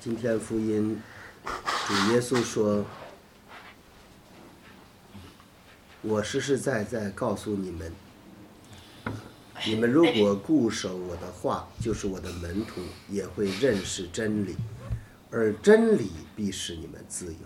今天福音，主耶稣说：“我实实在在告诉你们，你们如果固守我的话，就是我的门徒，也会认识真理，而真理必使你们自由。”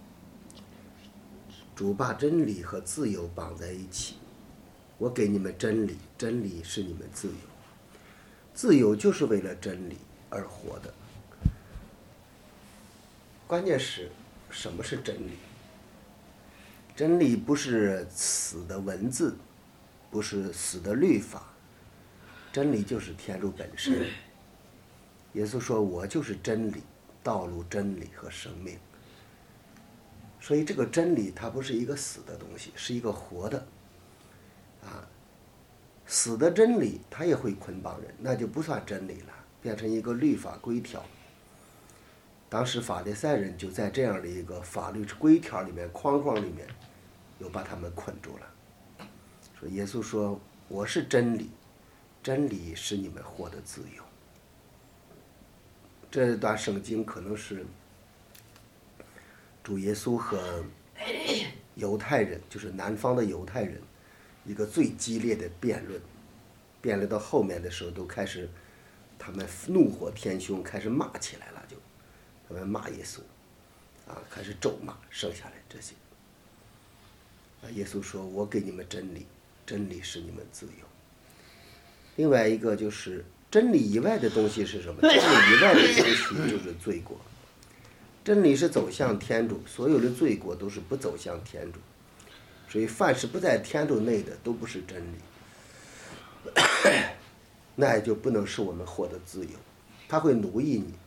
主把真理和自由绑在一起。我给你们真理，真理是你们自由。自由就是为了真理而活的。关键是什么是真理？真理不是死的文字，不是死的律法，真理就是天主本身。耶稣说：“我就是真理、道路、真理和生命。”所以这个真理它不是一个死的东西，是一个活的。死的真理它也会捆绑人，那就不算真理了，变成一个律法规条。当时法利赛人就在这样的一个法律规条里面、框框里面，又把他们捆住了。所以耶稣说：“我是真理，真理使你们获得自由。”这段圣经可能是主耶稣和犹太人，就是南方的犹太人，一个最激烈的辩论。辩论到后面的时候，都开始他们怒火填胸，开始骂起来了，就他们骂耶稣，开始咒骂，剩下来这些。耶稣说：“我给你们真理，真理使你们自由。”另外一个就是真理以外的东西是什么？真理以外的东西就是罪过。真理是走向天主，所有的罪过都是不走向天主，所以凡是不在天主内的都不是真理。那也就不能使我们获得自由，它会奴役你。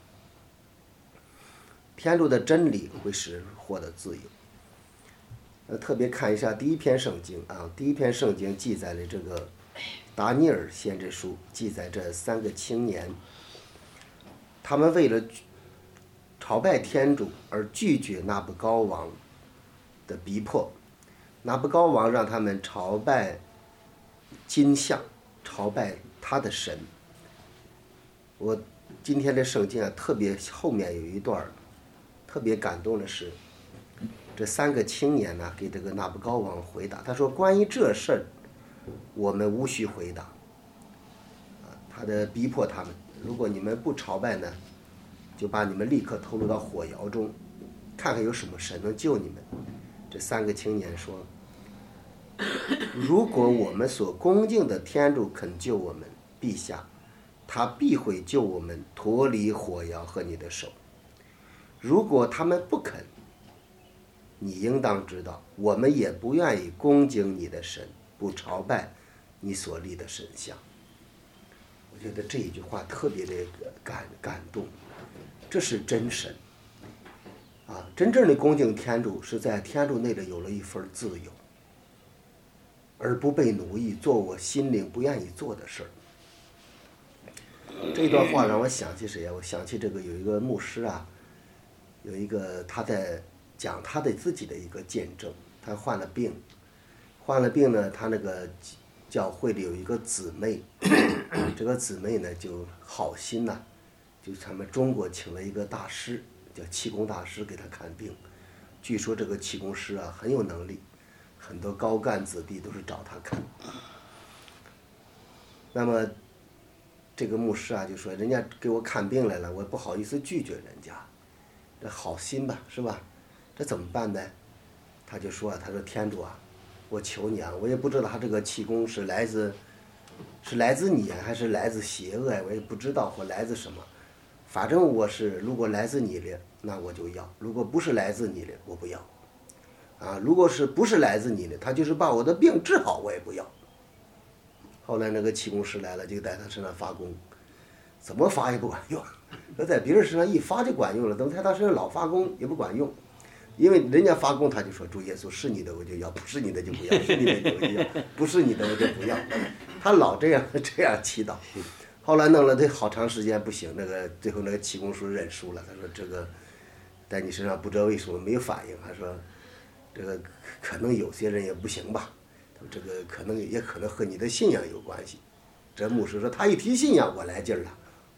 天主的真理会使人获得自由。特别看一下第一篇圣经啊，第一篇圣经记载了这个达尼尔先知书，记载这3个青年，他们为了朝拜天主而拒绝拿布高王的逼迫。拿布高王让他们朝拜金像，朝拜他的神。我今天的圣经特别后面有一段特别感动的是，这3个青年给这个拿布高王回答，他说：“关于这事儿，我们无需回答。”他的逼迫他们，如果你们不朝拜呢，就把你们立刻投入到火窑中，看看有什么神能救你们。这3个青年说：“如果我们所恭敬的天主肯救我们，陛下，他必会救我们脱离火窑和你的手。如果他们不肯，你应当知道，我们也不愿意恭敬你的神，不朝拜你所立的神像。”我觉得这一句话特别的感动，这是真神真正的恭敬天主是在天主内的有了一份自由，而不被奴役，做我心灵不愿意做的事儿。这段话让我想起谁呀？我想起这个有一个牧师有一个他在讲他的自己的一个见证。他患了病呢，他那个教会里有一个姊妹，这个姊妹呢就好心就他们中国请了一个大师，叫气功大师给他看病。据说这个气功师很有能力，很多高干子弟都是找他看。那么这个牧师就说：“人家给我看病来了，我不好意思拒绝人家，这好心吧，是吧？这怎么办呢？”他就说他说：“天主我求你我也不知道他这个气功是来自你还是来自邪恶我也不知道，或来自什么。反正如果来自你的，那我就要；如果不是来自你的，我不要。如果不是来自你的，他就是把我的病治好，我也不要。”后来那个气功师来了，就在他身上发功，怎么发也不管用。那在别人身上一发就管用了，等在他身上老发功也不管用，因为人家发功他就说：“主耶稣是你的我就要，不是你的就不要，是你的就要，不是你的我就不要。”他老这样祈祷。后来弄了这好长时间不行，最后那个气功师认输了，他说：“这个在你身上不知道为什么没有反应。”他说：“这个可能有些人也不行吧，这个可能和你的信仰有关系。”这牧师说：“他一提信仰我来劲儿了，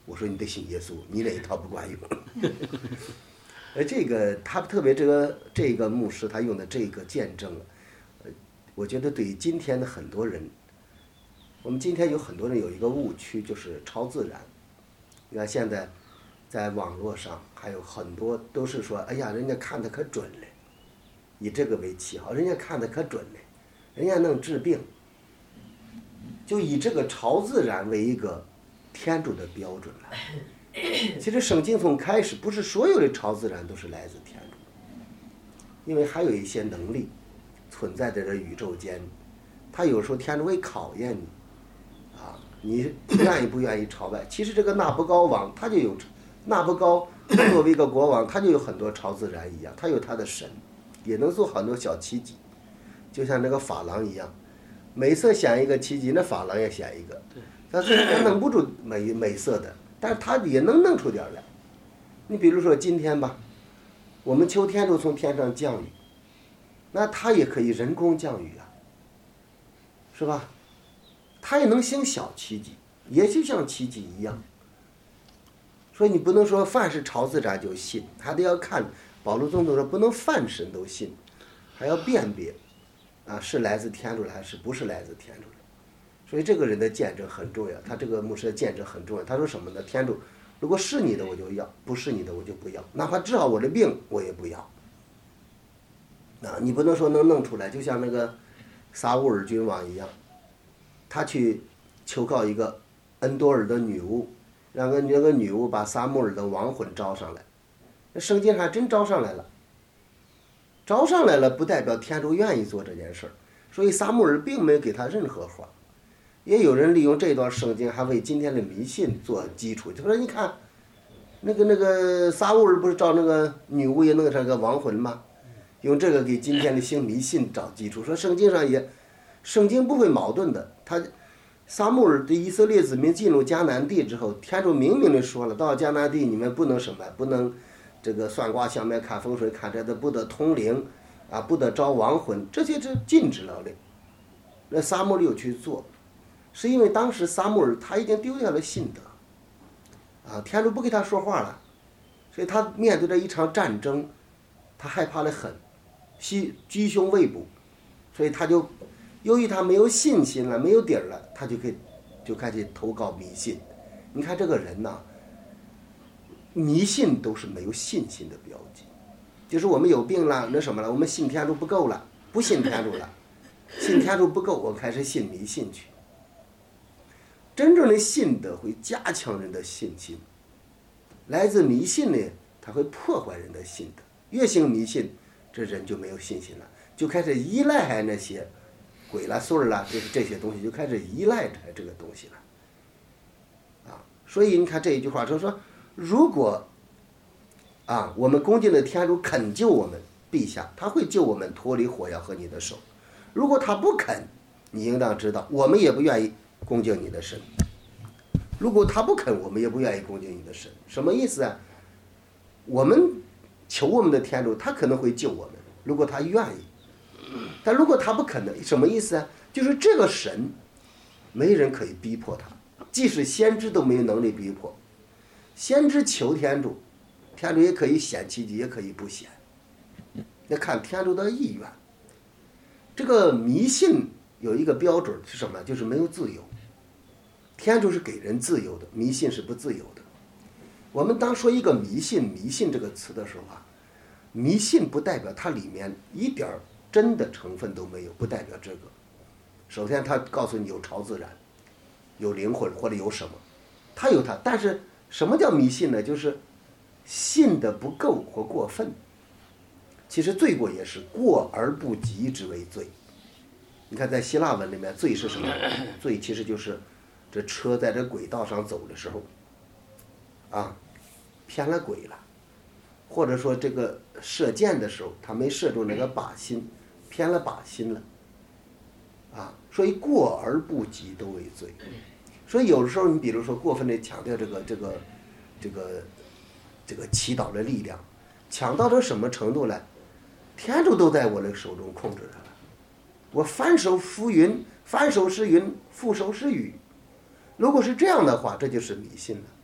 我说你得信耶稣，你那一套不管用。这个他特别这个牧师他用的这个见证，我觉得对于今天的很多人，我们今天有很多人有一个误区，就是超自然。你看现在在网络上还有很多都是说，哎呀，人家看得可准了，以这个为旗号，人家看得可准了，人家能治病，就以这个超自然为一个天主的标准了。其实圣经从开始不是所有的超自然都是来自天主，因为还有一些能力存在在这宇宙间，他有时候天主会考验你啊，你愿意不愿意朝拜。其实这个纳布高王他就有，纳布高作为一个国王，他就有很多超自然一样，他有他的神，也能做很多小奇迹，就像那个法郎一样，美色显一个奇迹，那法郎也显一个，他虽然弄不出美色的，但是他也能弄出点来。你比如说今天吧，我们求天主从天上降雨，那他也可以人工降雨啊，是吧？他也能行小奇迹，也就像奇迹一样。所以你不能说凡是超自然就信，还得要看保禄宗徒说不能凡神都信，还要辨别啊，是来自天主的还是不是来自天主的。所以这个人的见证很重要，他这个牧师的见证很重要。他说什么呢？天主如果是你的我就要，不是你的我就不要，哪怕治好我的病我也不要。啊，你不能说能弄出来，就像那个撒乌尔君王一样，他去求告一个恩多尔的女巫，让那个女巫把撒母耳的亡魂招上来。那圣经还真招上来了，招上来了不代表天主愿意做这件事儿，所以撒母耳并没有给他任何话。也有人利用这段圣经还为今天的迷信做基础，就说你看那个撒乌尔不是招那个女巫也弄上个亡魂吗？用这个给今天的信迷信找基础，说圣经上也，圣经不会矛盾的。他撒母耳的以色列子民进入迦南地之后，天主明明的说了，到迦南地你们不能什么，不能这个算卦相面看风水看这的，不得通灵啊，不得招亡魂，这些是禁止了的。那撒母耳又去做，是因为当时撒母耳他已经丢掉了信德啊，天主不给他说话了，所以他面对着一场战争，他害怕得很，居胸未卜，所以他就由于他没有信心了，没有底儿了，他就开始投靠迷信。你看这个人呐，迷信都是没有信心的标记，就是我们有病了，那什么了，我们信天主不够了，不信天主了，信天主不够，我开始信迷信去。真正的信德会加强人的信心，来自迷信呢，它会破坏人的信德。越信迷信，这人就没有信心了，就开始依赖那些鬼啦、祟儿啦，这些东西，就开始依赖这个东西了。啊，所以你看这一句话说，如果啊我们恭敬的天主肯救我们，陛下他会救我们脱离火药和你的手。如果他不肯，你应当知道，我们也不愿意恭敬你的神。如果他不肯，我们也不愿意恭敬你的神。什么意思啊？我们求我们的天主，他可能会救我们，如果他愿意。但如果他不肯呢？什么意思啊？就是这个神，没人可以逼迫他，即使先知都没有能力逼迫。先知求天主，天主也可以显奇迹，也可以不显，那看天主的意愿。这个迷信有一个标准是什么？就是没有自由。天主是给人自由的，迷信是不自由的。我们当说一个迷信这个词的时候啊，迷信不代表它里面一点真的成分都没有，不代表这个。首先他告诉你有超自然，有灵魂或者有什么，他有它，但是什么叫迷信呢？就是信的不够或过分。其实罪过也是过而不及之为罪。你看在希腊文里面，罪是什么？罪其实就是这车在这轨道上走的时候啊，偏了轨了，或者说这个射箭的时候他没射中那个靶心，偏了靶心了啊，所以过而不及都为罪。所以有的时候你比如说过分的强调这个祈祷的力量，强到这什么程度呢？天主都在我的手中控制着了，我反手浮云，反手是云，覆手是雨。如果是这样的话，这就是迷信了。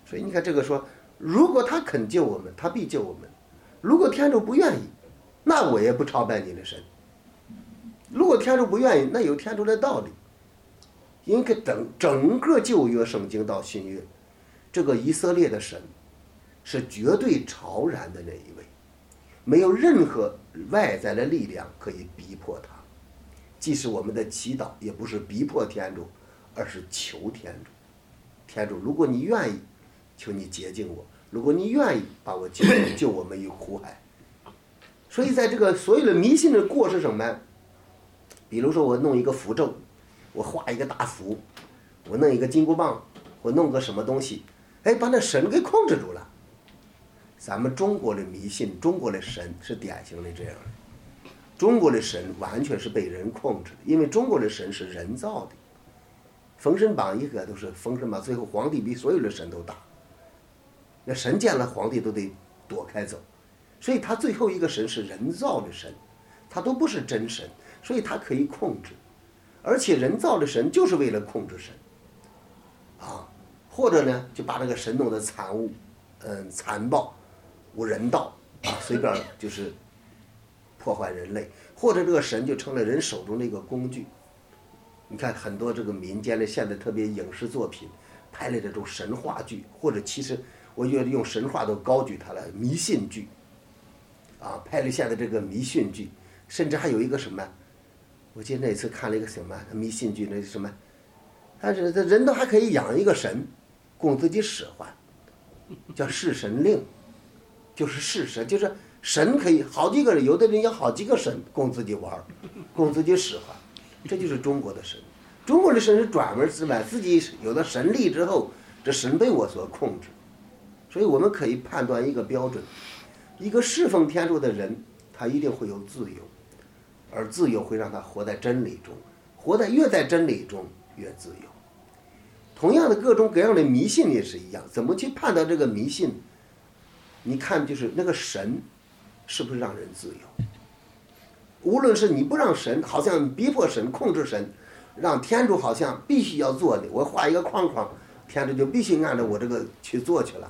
所以你看这个说，如果他肯救我们，他必救我们；如果天主不愿意，那我也不朝拜你的神。如果天主不愿意，那有天主的道理。因为整个旧约圣经到新约，这个以色列的神是绝对超然的那一位，没有任何外在的力量可以逼迫他。即使我们的祈祷也不是逼迫天主，而是求天主。天主，如果你愿意，求你洁净我；如果你愿意，把我救我们于苦海。所以在这个所有的迷信的过是什么？比如说我弄一个符咒，我画一个大符，我弄一个金箍棒，我弄个什么东西，把那神给控制住了。咱们中国的迷信，中国的神是典型的这样的。中国的神完全是被人控制的，因为中国的神是人造的。封神榜一个都是封神榜，最后皇帝比所有的神都大，那神见了皇帝都得躲开走，所以他最后一个神是人造的神，他都不是真神，所以他可以控制。而且人造的神就是为了控制神或者呢就把这个神弄得残暴无人道随便就是破坏人类，或者这个神就成了人手中的一个工具。你看很多这个民间的现在特别影视作品拍了这种神话剧，或者其实我觉得用神话都高举它了，迷信剧拍了现在这个迷信剧，甚至还有一个什么，我记得那次看了一个什么迷信剧，那什么，但是人都还可以养一个神供自己使唤，叫弑神令，就是弑神，就是神可以好几个人，有的人养好几个神供自己玩，供自己使唤，这就是中国的神。中国的神是专门自自己有了神力之后，这神被我所控制。所以我们可以判断一个标准，一个侍奉天主的人，他一定会有自由，而自由会让他活在真理中，越在真理中越自由。同样的各种各样的迷信也是一样，怎么去判断这个迷信？你看就是那个神是不是让人自由？无论是你不让神，好像逼迫神控制神，让天主好像必须要做的，我画一个框框，天主就必须按照我这个去做去了，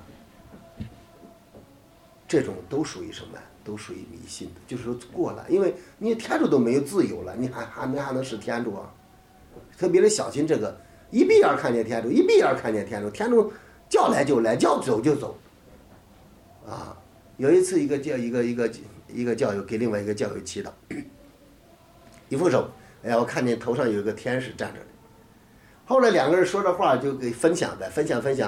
这种都属于什么？都属于迷信的，就是说过了，因为你天主都没有自由了，你还能是天主啊？特别的小心这个，一闭眼看见天主，一闭眼看见天主，天主叫来就来，叫走就走。有一次一个教友给另外一个教友祈祷，一副手，我看见头上有一个天使站着的。后来两个人说着话就给分享抬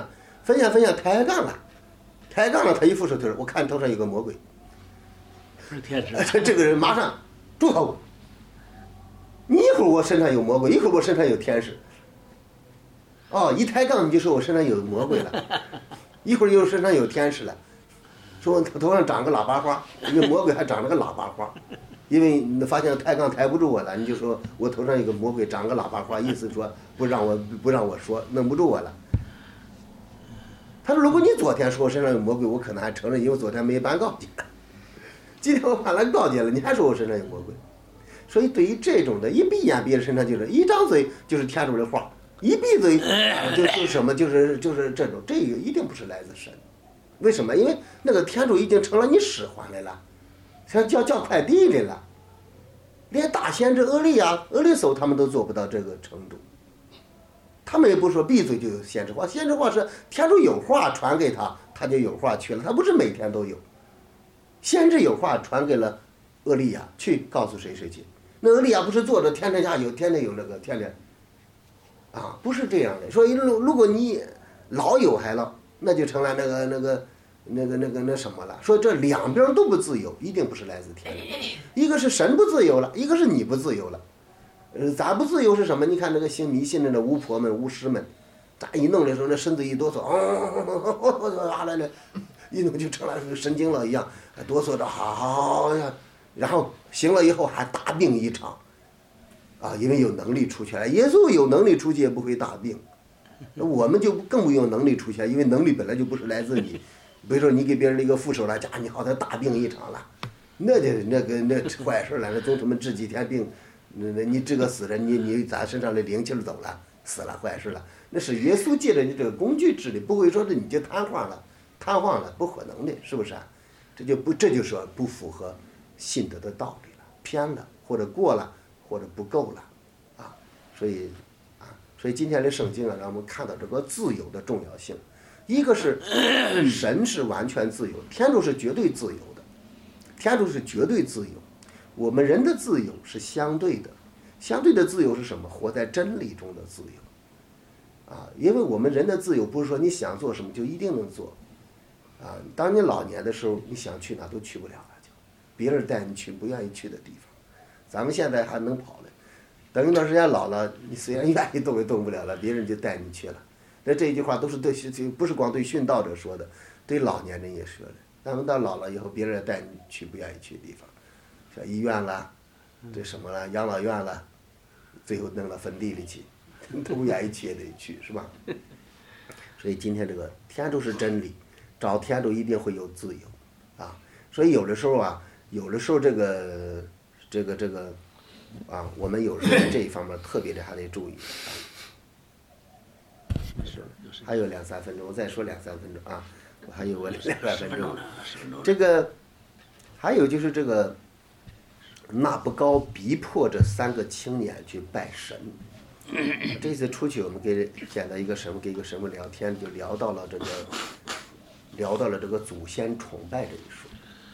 杠了，他一副手，他说我看头上有个魔鬼。 是天使。 这个人马上住口！你一会儿我身上有魔鬼，一会儿我身上有天使。一抬杠你就说我身上有魔鬼了，一会儿又身上有天使了，说我头上长个喇叭花，因为魔鬼还长了个喇叭花，因为你发现抬杠抬不住我了，你就说我头上有个魔鬼长个喇叭花，意思说不让我说，弄不住我了。他说如果你昨天说我身上有魔鬼，我可能还承认，因为昨天没办告诫，今天我判了告诫了，你还说我身上有魔鬼。所以对于这种的，一闭眼别人身上就是一张嘴就是天主的话，一闭嘴就是什么就是这种，这个一定不是来自神。为什么？因为那个天主已经成了你使唤来了，像叫快递来了，连大先知俄利叟他们都做不到这个程度。他们也不说闭嘴就有先知话，先知话是天主有话传给他，他就有话去了，他不是每天都有。先知有话传给了俄利亚，去告诉谁去。那俄利亚不是坐着天天下有，天天有那个天天不是这样的。所以如果你老有还了，那就成了那什么了。说这两边都不自由，一定不是来自天主。一个是神不自由了，一个是你不自由了。咱不自由是什么？你看那个信迷信的那巫婆们、巫师们，咱一弄的时候，那身子一哆嗦，来，一弄就成了神经了一样，哆嗦着，好呀，然后醒了以后还大病一场，因为有能力出去了。耶稣有能力出去也不会大病，我们就更不有能力出去，因为能力本来就不是来自你。比如说你给别人一个副手了，你好像大病一场了，那坏事了，那总什么治几天病。你这个死人，你咱身上的灵气走了，死了坏事了， 那是耶稣借着你这个工具治理，不会说是你就瘫痪了，不可能的，是不是啊？这就说不符合信德的道理了，偏了或者过了或者不够了，啊，所以今天的圣经啊，让我们看到这个自由的重要性。一个是神是完全自由，天主是绝对自由的，天主是绝对自由，我们人的自由是相对的，相对的自由是什么？活在真理中的自由，啊，因为我们人的自由不是说你想做什么就一定能做，啊，当你老年的时候，你想去哪都去不了了，就别人带你去不愿意去的地方，咱们现在还能跑了，等一段时间老了，你虽然愿意动也动不了了，别人就带你去了。那这一句话都是对，不是光对殉道者说的，对老年人也说的。咱们到老了以后，别人也带你去不愿意去的地方，像医院了，这什么了，养老院了，最后弄到坟地里去，都不愿意去也得去，是吧？所以今天这个天主是真理，找天主一定会有自由，啊，所以有的时候这个啊，我们有时候在这一方面特别的还得注意。还有2-3分钟，我再说2-3分钟啊，我还有2-3分钟。这个还有就是这个纳布高逼迫这3个青年去拜神。这次出去我们见到一个神父，跟一个神父聊天，就聊到了这个祖先崇拜这一说。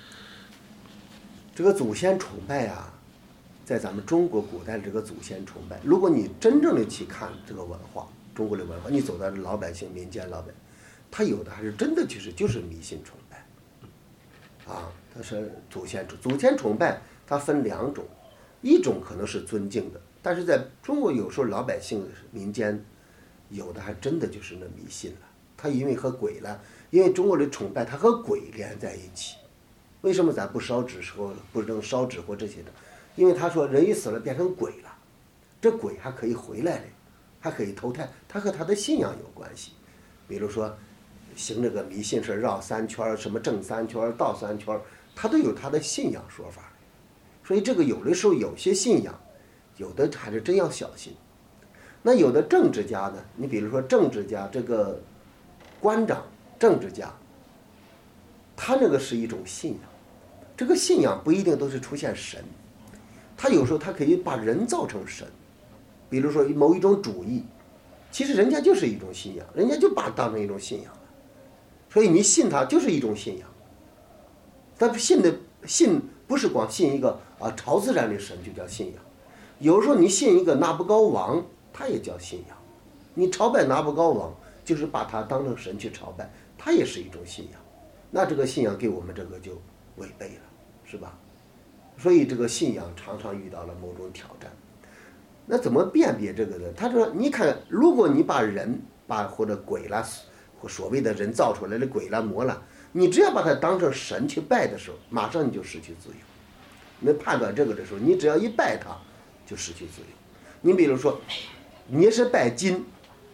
这个祖先崇拜啊，在咱们中国古代的这个祖先崇拜，如果你真正的去看这个文化。中国的文化，你走到老百姓民间老百姓，他有的还是真的就是迷信崇拜，啊，他是祖先崇拜，它分2种，一种可能是尊敬的，但是在中国有时候老百姓民间，有的还真的就是那迷信了，他因为和鬼了，因为中国的崇拜它和鬼连在一起，为什么咱不烧纸或不能烧纸或这些的？因为他说人一死了变成鬼了，这鬼还可以回来的。还可以投胎，它和他的信仰有关系。比如说，行这个迷信是绕3圈，什么正3圈、倒3圈，他都有他的信仰说法。所以这个有的时候有些信仰，有的还是真要小心。那有的政治家呢，你比如说政治家这个官长、政治家，他那个是一种信仰，这个信仰不一定都是出现神，他有时候他可以把人造成神。比如说某一种主义，其实人家就是一种信仰，人家就把它当成一种信仰了，所以你信它就是一种信仰。但信不是光信一个超自然的神就叫信仰，有时候你信一个拿布高王，他也叫信仰。你朝拜拿布高王，就是把他当成神去朝拜，他也是一种信仰。那这个信仰给我们这个就违背了，是吧？所以这个信仰常常遇到了某种挑战。那怎么辨别这个呢？他说你看，如果你把人或者鬼啦，或所谓的人造出来的鬼啦魔啦，你只要把它当成神去拜的时候，马上你就失去自由。你判断这个的时候，你只要一拜它就失去自由。你比如说你是拜金，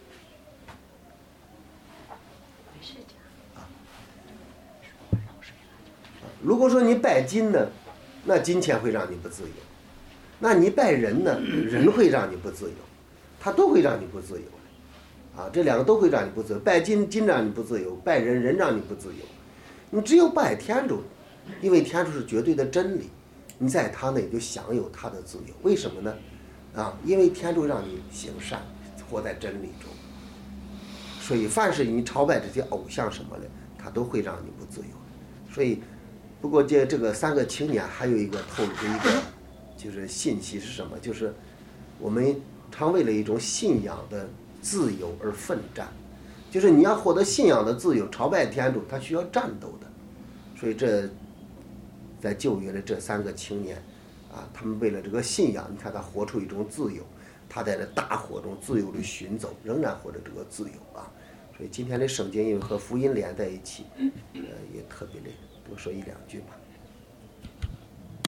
如果说你拜金呢，那金钱会让你不自由。那你拜人呢，人会让你不自由，他都会让你不自由的，啊，这2个都会让你不自由。拜金让你不自由，拜人让你不自由。你只有拜天主，因为天主是绝对的真理，你在他那里就享有他的自由。为什么呢？啊，因为天主让你行善，活在真理中，所以凡是你朝拜这些偶像什么的，他都会让你不自由。所以，不过这个3个青年还有一个透露出一个。就是信息是什么？就是我们常为了一种信仰的自由而奋战，就是你要获得信仰的自由，朝拜天主，它需要战斗的。所以这在旧约的这3个青年啊，他们为了这个信仰，你看他活出一种自由，他在这大火中自由的行走，仍然获得这个自由啊。所以今天的圣经因为和福音连在一起，也特别的多说1-2句吧。